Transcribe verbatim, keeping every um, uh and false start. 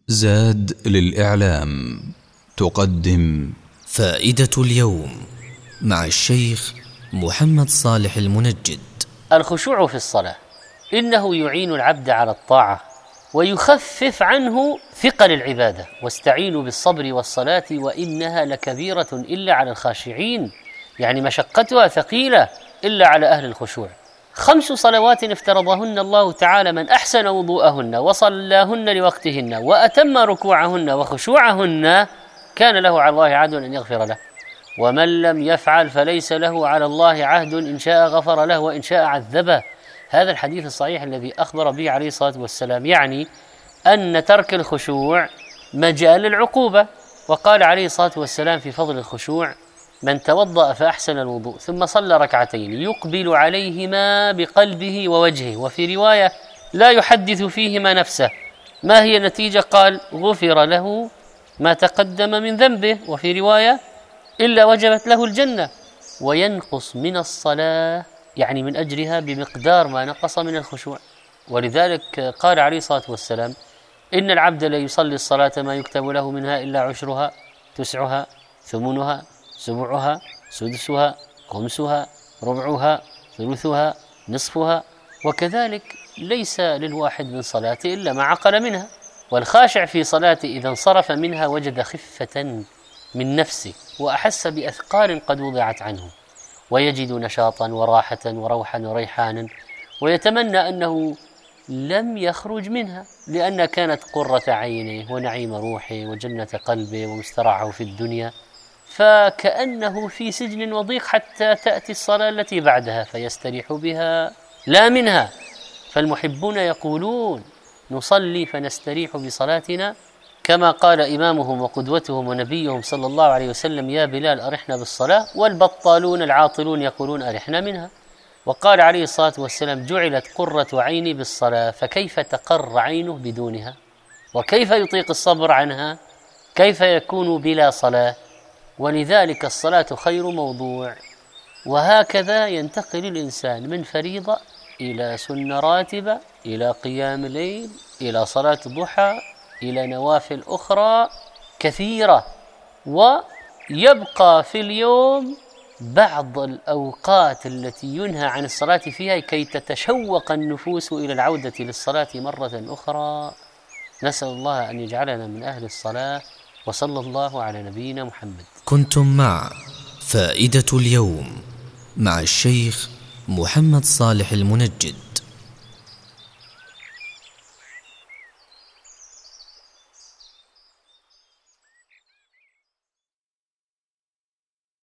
زاد للإعلام تقدم فائدة اليوم مع الشيخ محمد صالح المنجد. الخشوع في الصلاة إنه يعين العبد على الطاعة ويخفف عنه ثقل العبادة، واستعينوا بالصبر والصلاة وإنها لكبيرة إلا على الخاشعين، يعني مشقتها ثقيلة إلا على أهل الخشوع. خمس صلوات افترضهن الله تعالى، من أحسن وضوءهن وصلاهن لوقتهن وأتم ركوعهن وخشوعهن كان له على الله عهد أن يغفر له، ومن لم يفعل فليس له على الله عهد، إن شاء غفر له وإن شاء عذبه. هذا الحديث الصحيح الذي أخبر به عليه الصلاة والسلام يعني أن ترك الخشوع مجال العقوبة. وقال عليه الصلاة والسلام في فضل الخشوع: من توضأ فأحسن الوضوء ثم صلى ركعتين يقبل عليهما بقلبه ووجهه، وفي رواية لا يحدث فيهما نفسه، ما هي النتيجة؟ قال: غفر له ما تقدم من ذنبه، وفي رواية إلا وجبت له الجنة. وينقص من الصلاة يعني من أجرها بمقدار ما نقص من الخشوع. ولذلك قال عليه الصلاة والسلام: إن العبد لا يصلي الصلاة ما يكتب له منها إلا عشرها، تسعها، ثمنها، سبعها، سدسها، خمسها، ربعها، ثلثها، نصفها. وكذلك ليس للواحد من صلاته إلا ما عقل منها. والخاشع في صلاته إذا انصرف منها وجد خفة من نفسه وأحس بأثقال قد وضعت عنه، ويجد نشاطا وراحة وروحا وريحانا، ويتمنى أنه لم يخرج منها، لأن كانت قرة عينه ونعيم روحه وجنة قلبه ومستراحه في الدنيا، فكأنه في سجن وضيق حتى تأتي الصلاة التي بعدها فيستريح بها لا منها. فالمحبون يقولون: نصلي فنستريح بصلاتنا، كما قال إمامهم وقدوتهم ونبيهم صلى الله عليه وسلم: يا بلال أرحنا بالصلاة. والبطالون العاطلون يقولون: أرحنا منها. وقال عليه الصلاة والسلام: جعلت قرة عيني بالصلاة، فكيف تقر عينه بدونها؟ وكيف يطيق الصبر عنها؟ كيف يكون بلا صلاة؟ ولذلك الصلاة خير موضوع. وهكذا ينتقل الإنسان من فريضة إلى سنة راتبة إلى قيام الليل إلى صلاة الضحى إلى نوافل أخرى كثيرة، ويبقى في اليوم بعض الأوقات التي ينهى عن الصلاة فيها كي تتشوق النفوس إلى العودة للصلاة مرة أخرى. نسأل الله أن يجعلنا من أهل الصلاة، وصلى الله على نبينا محمد. كنتم مع فائدة اليوم مع الشيخ محمد صالح المنجد.